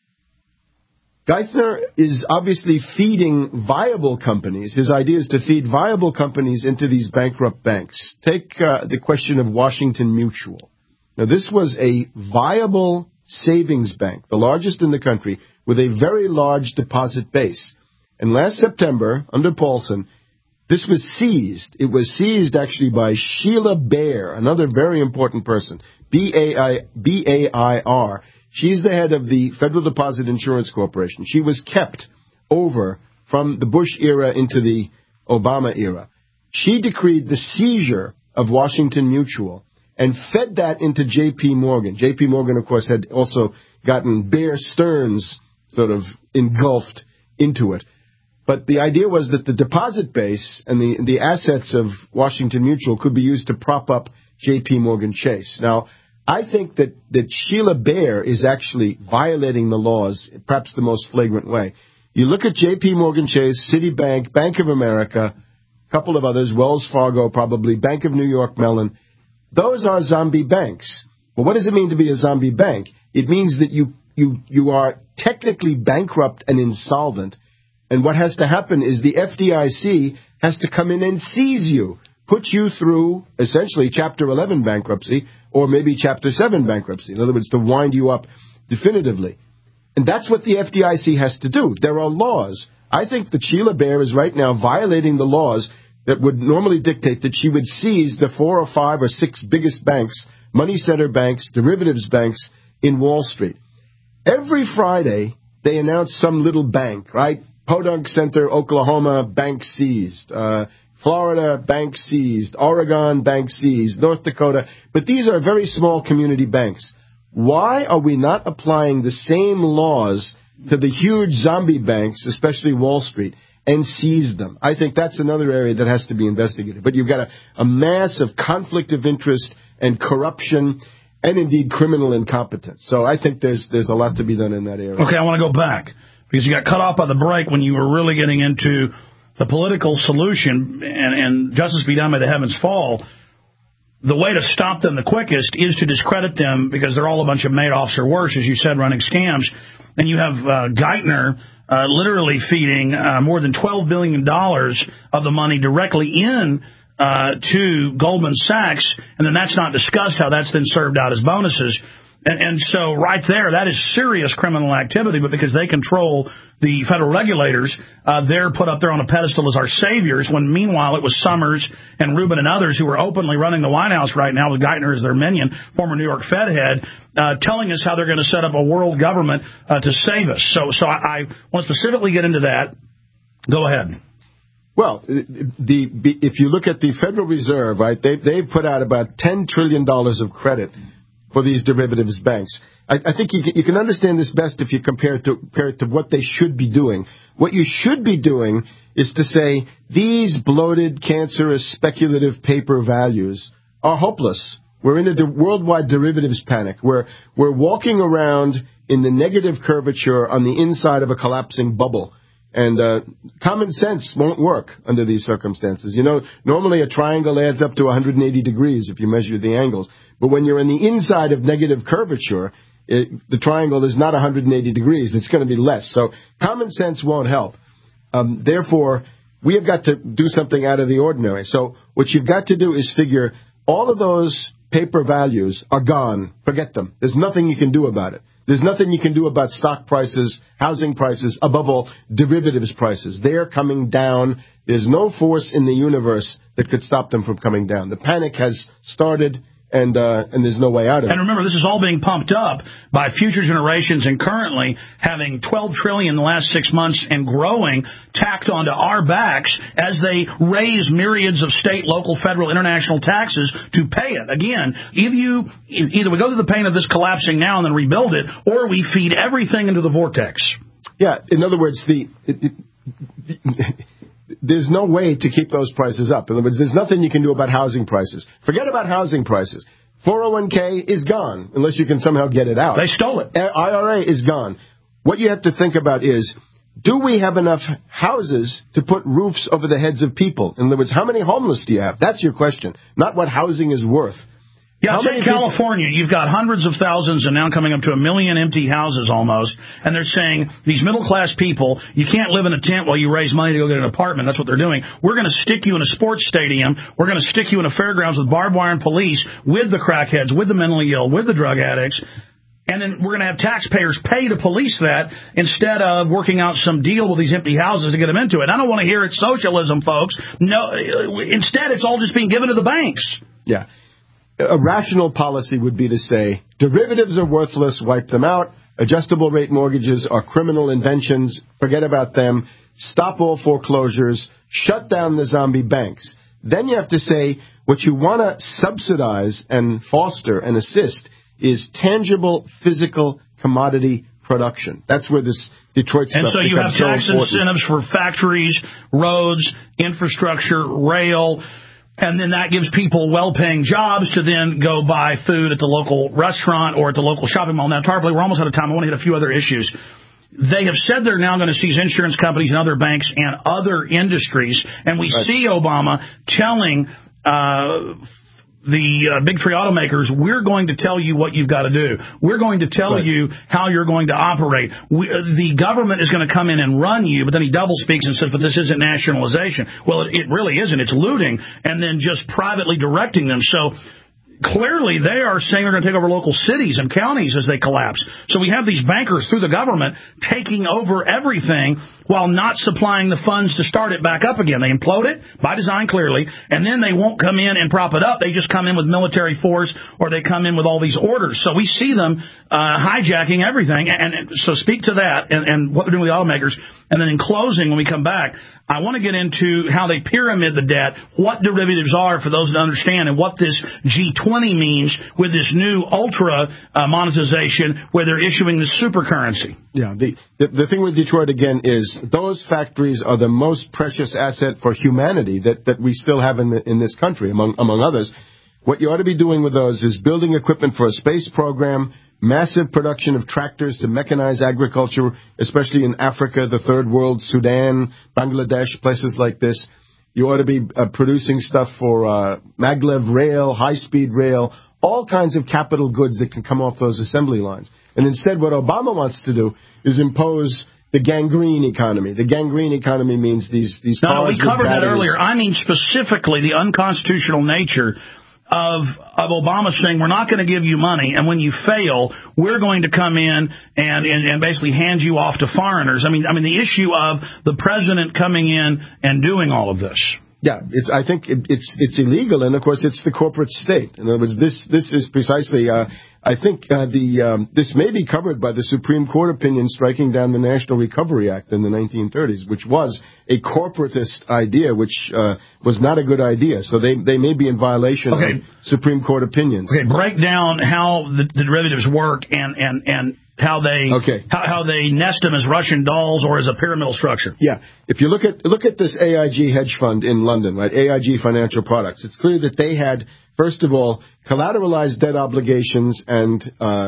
C: Geithner is obviously feeding viable companies. His idea is to feed viable companies into these bankrupt banks. Take the question of Washington Mutual. Now, this was a viable savings bank, the largest in the country, with a very large deposit base. And last September, under Paulson, this was seized. It was seized actually by Sheila Bair, another very important person, B-A-I-R. She's the head of the Federal Deposit Insurance Corporation. She was kept over from the Bush era into the Obama era. She decreed the seizure of Washington Mutual and fed that into J.P. Morgan. J.P. Morgan, of course, had also gotten Bear Stearns sort of engulfed into it. But the idea was that the deposit base and the assets of Washington Mutual could be used to prop up J.P. Morgan Chase. Now, I think that Sheila Bair is actually violating the laws, perhaps the most flagrant way. You look at J.P. Morgan Chase, Citibank, Bank of America, a couple of others, Wells Fargo probably, Bank of New York Mellon. Those are zombie banks. Well, what does it mean to be a zombie bank? It means that you are technically bankrupt and insolvent. And what has to happen is the FDIC has to come in and seize you, put you through essentially Chapter 11 bankruptcy or maybe Chapter 7 bankruptcy. In other words, to wind you up definitively. And that's what the FDIC has to do. There are laws. I think that Sheila Bair is right now violating the laws that would normally dictate that she would seize the 4 or 5 or 6 biggest banks, money center banks, derivatives banks in Wall Street. Every Friday, they announce some little bank, right? Podunk Center, Oklahoma, bank seized. Florida, bank seized. Oregon, bank seized. North Dakota. But these are very small community banks. Why are we not applying the same laws to the huge zombie banks, especially Wall Street, and seize them? I think that's another area that has to be investigated. But you've got a mass of conflict of interest and corruption and, indeed, criminal incompetence. So I think there's a lot to be done in that area.
B: Okay, I want to go back, because you got cut off by the break when you were really getting into the political solution, and justice be done by the heavens fall. The way to stop them the quickest is to discredit them, because they're all a bunch of Madoffs or worse, as you said, running scams. And you have Geithner literally feeding more than $12 billion of the money directly in to Goldman Sachs, and then that's not discussed how that's then served out as bonuses. And so right there, that is serious criminal activity, but because they control the federal regulators, they're put up there on a pedestal as our saviors, when meanwhile it was Summers and Rubin and others who are openly running the White House right now with Geithner as their minion, former New York Fed head, telling us how they're going to set up a world government to save us. So I want to specifically get into that. Go ahead.
C: Well, if you look at the Federal Reserve, right, they've put out about $10 trillion of credit for these derivatives banks. I think you can understand this best if you compare it to what they should be doing. What you should be doing is to say these bloated, cancerous, speculative paper values are hopeless. We're in a worldwide derivatives panic. We're walking around in the negative curvature on the inside of a collapsing bubble. And common sense won't work under these circumstances. You know, normally a triangle adds up to 180 degrees if you measure the angles. But when you're in the inside of negative curvature, the triangle is not 180 degrees. It's going to be less. So common sense won't help. Therefore, we have got to do something out of the ordinary. So what you've got to do is figure all of those paper values are gone. Forget them. There's nothing you can do about it. There's nothing you can do about stock prices, housing prices, above all, derivatives prices. They're coming down. There's no force in the universe that could stop them from coming down. The panic has started, and there's no way out of it.
B: And remember, this is all being pumped up by future generations, and currently having $12 trillion in the last 6 months and growing tacked onto our backs as they raise myriads of state, local, federal, international taxes to pay it. Again, either we go through the pain of this collapsing now and then rebuild it, or we feed everything into the vortex.
C: Yeah, in other words, the there's no way to keep those prices up. In other words, there's nothing you can do about housing prices. Forget about housing prices. 401k is gone, unless you can somehow get it out.
B: They stole it.
C: IRA is gone. What you have to think about is, do we have enough houses to put roofs over the heads of people? In other words, how many homeless do you have? That's your question, not what housing is worth.
B: Yeah, in California, you've got hundreds of thousands and now coming up to 1 million empty houses almost, and they're saying, these middle-class people, you can't live in a tent while you raise money to go get an apartment. That's what they're doing. We're going to stick you in a sports stadium. We're going to stick you in a fairgrounds with barbed wire and police, with the crackheads, with the mentally ill, with the drug addicts, and then we're going to have taxpayers pay to police that instead of working out some deal with these empty houses to get them into it. I don't want to hear it's socialism, folks. No, instead, it's all just being given to the banks.
C: Yeah. A rational policy would be to say, derivatives are worthless, wipe them out. Adjustable rate mortgages are criminal inventions, forget about them. Stop all foreclosures, shut down the zombie banks. Then you have to say, what you want to subsidize and foster and assist is tangible, physical commodity production. That's where this Detroit stuff becomes so important.
B: And so you have tax incentives for factories, roads, infrastructure, rail. And then that gives people well-paying jobs to then go buy food at the local restaurant or at the local shopping mall. Now, Tarpley, we're almost out of time. I want to hit a few other issues. They have said they're now going to seize insurance companies and other banks and other industries. And we see Obama telling the big three automakers, we're going to tell you what you've got to do. We're going to tell you how you're going to operate. The government is going to come in and run you, but then he double speaks and says, but this isn't nationalization. Well, it really isn't. It's looting and then just privately directing them. So clearly they are saying they're going to take over local cities and counties as they collapse. So we have these bankers through the government taking over everything while not supplying the funds to start it back up again. They implode it, by design clearly, and then they won't come in and prop it up. They just come in with military force or they come in with all these orders. So we see them hijacking everything. And so speak to that and what they're doing with the automakers. And then in closing, when we come back, I want to get into how they pyramid the debt, what derivatives are for those that understand, and what this G20 means with this new ultra monetization where they're issuing the super currency.
C: Yeah, the thing with Detroit, again, is those factories are the most precious asset for humanity that we still have in this country, among others. What you ought to be doing with those is building equipment for a space program, massive production of tractors to mechanize agriculture, especially in Africa, the third world, Sudan, Bangladesh, places like this. You ought to be producing stuff for maglev rail, high-speed rail, all kinds of capital goods that can come off those assembly lines. And instead, what Obama wants to do is impose the gangrene economy. The gangrene economy means these cars.
B: No, we covered that
C: batteries.
B: earlier. I mean specifically the unconstitutional nature of Obama saying we're not going to give you money, and when you fail, we're going to come in and basically hand you off to foreigners. I mean the issue of the president coming in and doing all of this.
C: Yeah, I think it's illegal, and of course it's the corporate state. In other words, this is precisely. I think this may be covered by the Supreme Court opinion striking down the National Recovery Act in the 1930s, which was a corporatist idea, which was not a good idea. So they may be in violation of Supreme Court opinions.
B: Okay, break down how the derivatives work and how they nest them as Russian dolls or as a pyramidal structure.
C: Yeah, if you look at this AIG hedge fund in London, right? AIG Financial Products. It's clear that they had, first of all, collateralized debt obligations and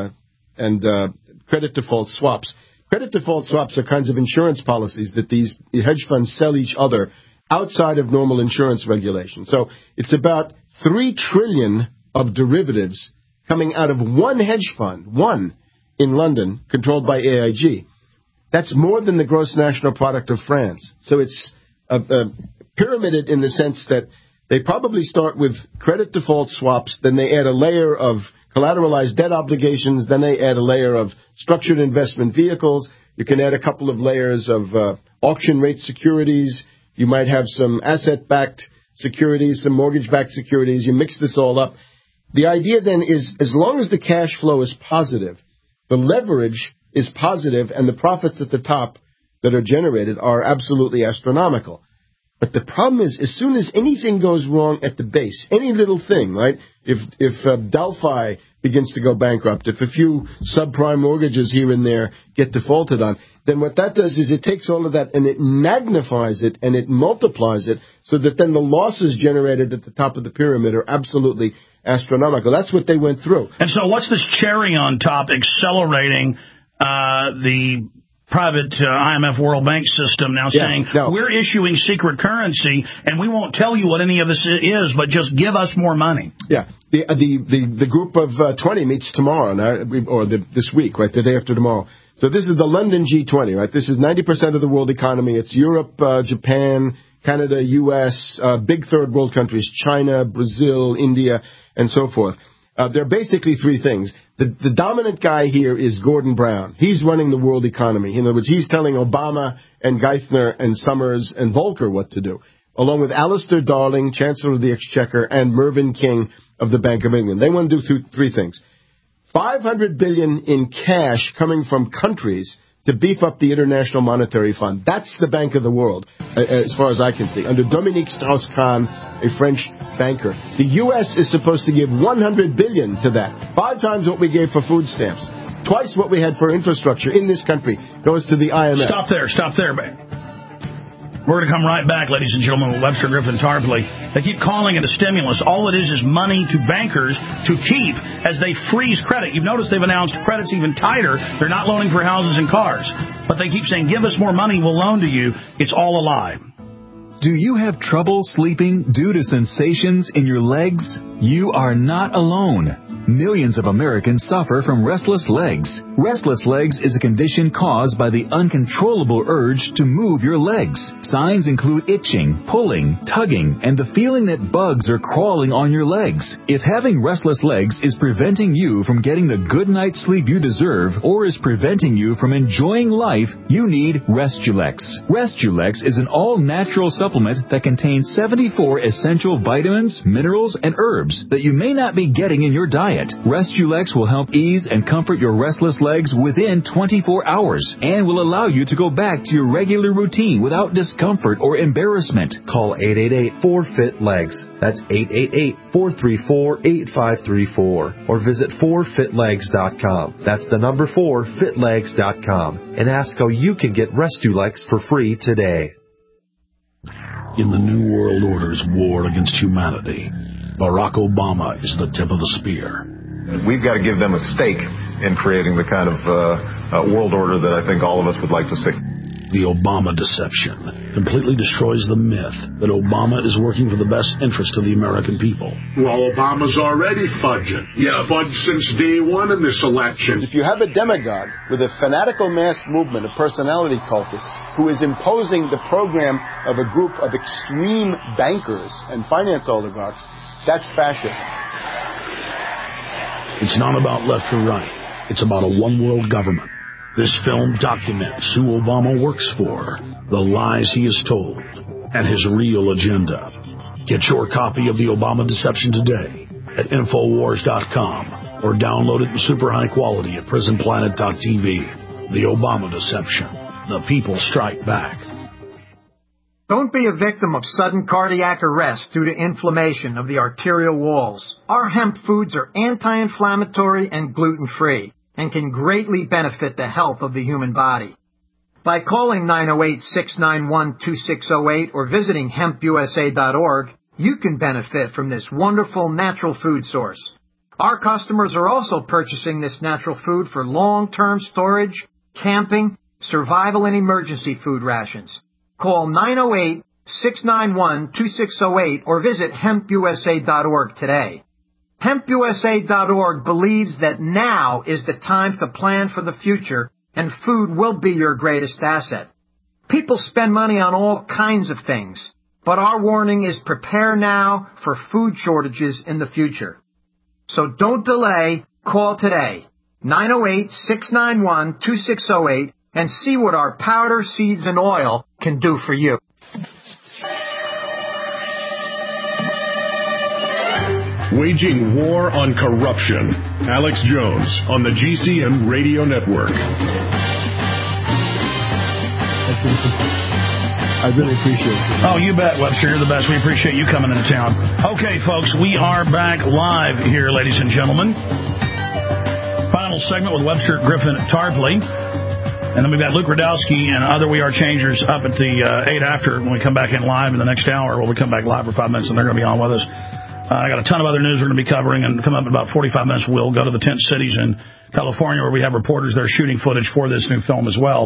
C: credit default swaps. Credit default swaps are kinds of insurance policies that these hedge funds sell each other outside of normal insurance regulation. So it's about $3 trillion of derivatives coming out of one hedge fund, one in London, controlled by AIG. That's more than the gross national product of France. So it's pyramided in the sense that they probably start with credit default swaps, then they add a layer of collateralized debt obligations, then they add a layer of structured investment vehicles. You can add a couple of layers of auction rate securities. You might have some asset-backed securities, some mortgage-backed securities. You mix this all up. The idea then is, as long as the cash flow is positive, the leverage is positive, and the profits at the top that are generated are absolutely astronomical. But the problem is, as soon as anything goes wrong at the base, any little thing, right? If Delphi begins to go bankrupt, if a few subprime mortgages here and there get defaulted on, then what that does is it takes all of that and it magnifies it and it multiplies it so that then the losses generated at the top of the pyramid are absolutely astronomical. That's what they went through.
B: And so what's this cherry on top accelerating the private IMF World Bank system now saying, we're issuing secret currency and we won't tell you what any of this is, but just give us more money?
C: Yeah. The group of 20 meets tomorrow, this week, right, the day after tomorrow. So this is the London G20, right? This is 90% of the world economy. It's Europe, Japan, Canada, U.S., big third world countries, China, Brazil, India, and so forth. There are basically three things. The dominant guy here is Gordon Brown. He's running the world economy. In other words, he's telling Obama and Geithner and Summers and Volcker what to do, along with Alistair Darling, Chancellor of the Exchequer, and Mervyn King of the Bank of England. They want to do three things. $500 billion in cash coming from countries to beef up the International Monetary Fund. That's the bank of the world, as far as I can see, under Dominique Strauss-Kahn, a French banker. The U.S. is supposed to give $100 billion to that, 5 times what we gave for food stamps, twice what we had for infrastructure in this country goes to the IMF.
B: Stop there. We're going to come right back, ladies and gentlemen, with Webster Griffin Tarpley. They keep calling it a stimulus. All it is money to bankers to keep as they freeze credit. You've noticed they've announced credit's even tighter. They're not loaning for houses and cars. But they keep saying, give us more money, we'll loan to you. It's all a lie.
D: Do you have trouble sleeping due to sensations in your legs? You are not alone. Millions of Americans suffer from restless legs. Restless legs is a condition caused by the uncontrollable urge to move your legs. Signs include itching, pulling, tugging, and the feeling that bugs are crawling on your legs. If having restless legs is preventing you from getting the good night's sleep you deserve or is preventing you from enjoying life, you need Restulex. Restulex is an all-natural supplement that contains 74 essential vitamins, minerals, and herbs that you may not be getting in your diet. Restulex will help ease and comfort your restless legs within 24 hours and will allow you to go back to your regular routine without discomfort or embarrassment.
R: Call 888-4FIT-LEGS. That's 888-434-8534. Or visit 4fitlegs.com. That's the number 4fitlegs.com. And ask how you can get Restulex for free today.
F: In the New World Order's war against humanity, Barack Obama is the tip of the spear.
L: We've got to give them a stake in creating the kind of world order that I think all of us would like to see.
F: The Obama deception completely destroys the myth that Obama is working for the best interest of the American people.
H: Well, Obama's already fudging. Yeah, fudged since day one in this election.
G: If you have a demagogue with a fanatical mass movement of personality cultists who is imposing the program of a group of extreme bankers and finance oligarchs, that's fascism.
F: It's not about left or right. It's about a one-world government. This film documents who Obama works for, the lies he has told, and his real agenda. Get your copy of The Obama Deception today at Infowars.com or download it in super high quality at PrisonPlanet.tv. The Obama Deception. The people strike back.
S: Don't be a victim of sudden cardiac arrest due to inflammation of the arterial walls. Our hemp foods are anti-inflammatory and gluten-free and can greatly benefit the health of the human body. By calling 908-691-2608 or visiting hempusa.org, you can benefit from this wonderful natural food source. Our customers are also purchasing this natural food for long-term storage, camping, survival, and emergency food rations. Call 908-691-2608 or visit hempusa.org today. HempUSA.org believes that now is the time to plan for the future, and food will be your greatest asset. People spend money on all kinds of things, but our warning is prepare now for food shortages in the future. So don't delay, call today, 908-691-2608, and see what our powder, seeds, and oil can do for you.
A: Waging war on corruption. Alex Jones on the GCN Radio Network.
C: I really appreciate it.
B: Oh, you bet, Webster. You're the best. We appreciate you coming into town. Okay, folks, we are back live here, ladies and gentlemen. Final segment with Webster Griffin Tarpley. And then we've got Luke Radowski and other We Are Changers up at the 8 after when we come back in live in the next hour. Well, we come back live for 5 minutes, and they're going to be on with us. I got a ton of other news we're going to be covering, and come up in about 45 minutes, we'll go to the tent cities in California where we have reporters there shooting footage for this new film as well.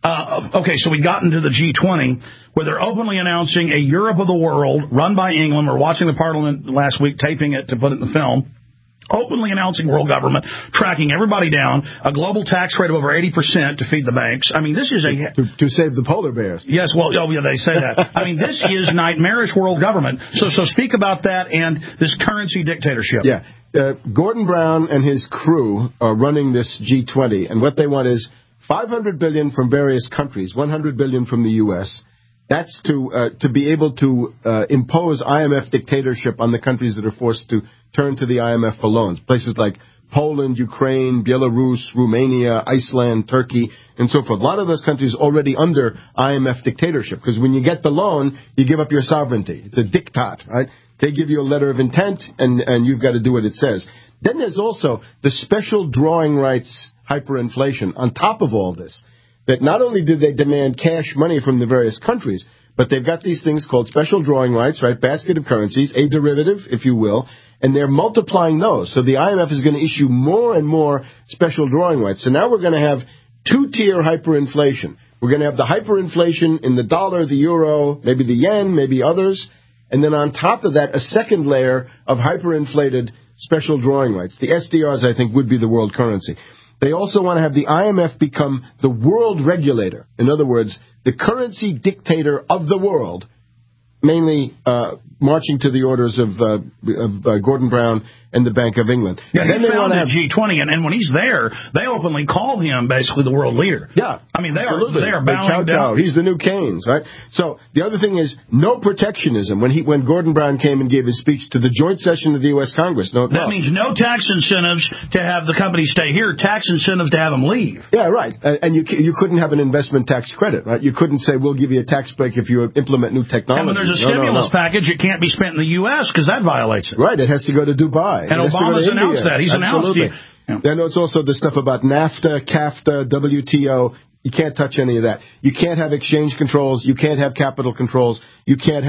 B: Okay, so we got into the G20 where they're openly announcing a Europe of the world run by England. We're watching the Parliament last week, taping it to put it in the film. Openly announcing world government, tracking everybody down, a global tax rate of over 80% to feed the banks. I mean, this is
C: to save the polar bears.
B: Yes, well, oh yeah, they say that. I mean, this is nightmarish world government. So speak about that and this currency dictatorship.
C: Yeah, Gordon Brown and his crew are running this G20, and what they want is $500 billion from various countries, $100 billion from the U.S. That's to be able to impose IMF dictatorship on the countries that are forced to turn to the IMF for loans. Places like Poland, Ukraine, Belarus, Romania, Iceland, Turkey, and so forth. A lot of those countries already under IMF dictatorship, because when you get the loan, you give up your sovereignty. It's a diktat, right? They give you a letter of intent, and you've got to do what it says. Then there's also the special drawing rights hyperinflation on top of all this. That not only did they demand cash money from the various countries, but they've got these things called special drawing rights, right? Basket of currencies, a derivative, if you will, and they're multiplying those. So the IMF is going to issue more and more special drawing rights. So now we're going to have two-tier hyperinflation. We're going to have the hyperinflation in the dollar, the euro, maybe the yen, maybe others, and then on top of that, a second layer of hyperinflated special drawing rights. The SDRs, I think, would be the world currency. They also want to have the IMF become the world regulator. In other words, the currency dictator of the world, mainly marching to the orders of Gordon Brown and the Bank of England.
B: Yeah, he founded G20, and when he's there, they openly call him basically the world leader.
C: Yeah.
B: I mean, they are bowing down.
C: He's the new Keynes, right? So the other thing is no protectionism. When Gordon Brown came and gave his speech to the joint session of the U.S. Congress.
B: That means no tax incentives to have the company stay here, tax incentives to have them leave.
C: Yeah, right. And you couldn't have an investment tax credit, right? You couldn't say, we'll give you a tax break if you implement new technology.
B: And when there's a stimulus package, it can't be spent in the U.S. because that violates it.
C: Right. It has to go to Dubai.
B: And Obama's announced that. He's announced it.
C: Then it's also the stuff about NAFTA, CAFTA, WTO. You can't touch any of that. You can't have exchange controls. You can't have capital controls. You can't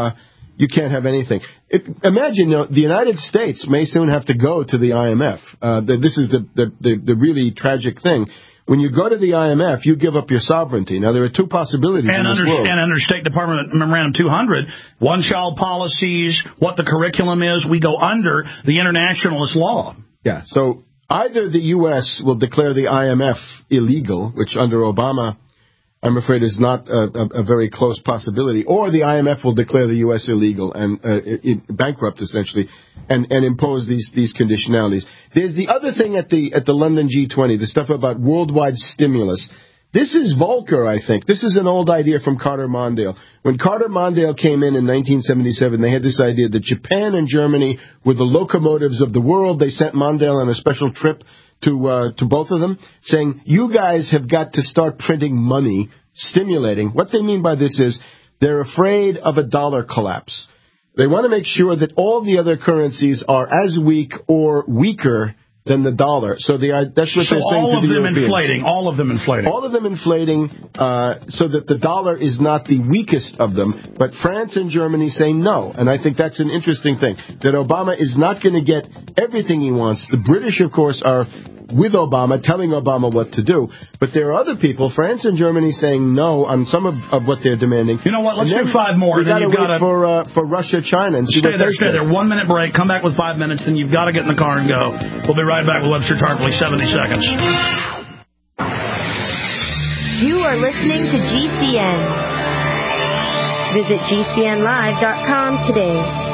C: have anything. Imagine, the United States may soon have to go to the IMF. This is the really tragic thing. When you go to the IMF, you give up your sovereignty. Now, there are two possibilities in this world.
B: And under State Department Memorandum 200, one-child policies, what the curriculum is, we go under the internationalist law.
C: Yeah, so either the U.S. will declare the IMF illegal, which under Obama, I'm afraid is not a very close possibility, or the IMF will declare the U.S. illegal and bankrupt, essentially, and impose these conditionalities. There's the other thing at the London G20, the stuff about worldwide stimulus. This is Volcker, I think. This is an old idea from Carter Mondale. When Carter Mondale came in 1977, they had this idea that Japan and Germany were the locomotives of the world. They sent Mondale on a special trip to both of them, saying, you guys have got to start printing money, stimulating. What they mean by this is they're afraid of a dollar collapse. They want to make sure that all the other currencies are as weak or weaker than the dollar. So that's what they're saying to the Europeans.
B: All of them inflating.
C: All of them inflating so that the dollar is not the weakest of them. But France and Germany say no. And I think that's an interesting thing, that Obama is not going to get everything he wants. The British, of course, are with Obama, telling Obama what to do. But there are other people, France and Germany, saying no on some of what they're demanding.
B: You know what? Let's do 5 more.
C: We've got to wait for Russia, China, and see
B: stay there. 1 minute break. Come back with 5 minutes, then you've got to get in the car and go. We'll be right back with Webster Tarpley. 70 seconds.
T: You are listening to GCN. Visit GCNlive.com today.